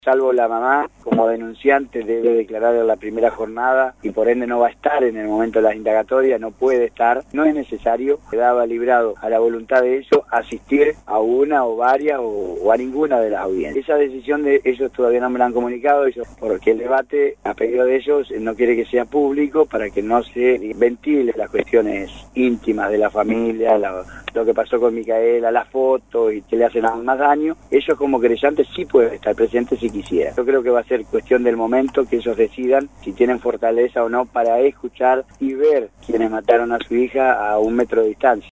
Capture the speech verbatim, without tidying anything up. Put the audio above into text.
Salvo la mamá, como denunciante debe declarar en la primera jornada y por ende no va a estar en el momento de las indagatorias, no puede estar, no es necesario, quedaba librado a la voluntad de ellos asistir a una o varias o, o a ninguna de las audiencias. Esa decisión de ellos todavía no me la han comunicado, ellos, porque el debate a pedido de ellos no quiere que sea público para que no se ventile las cuestiones íntimas de la familia, la, lo que pasó con Micaela, las fotos y que le hacen aún más daño. Ellos como querellantes sí pueden estar presentes si quisiera. Yo creo que va a ser cuestión del momento que ellos decidan si tienen fortaleza o no para escuchar y ver quienes mataron a su hija a un metro de distancia.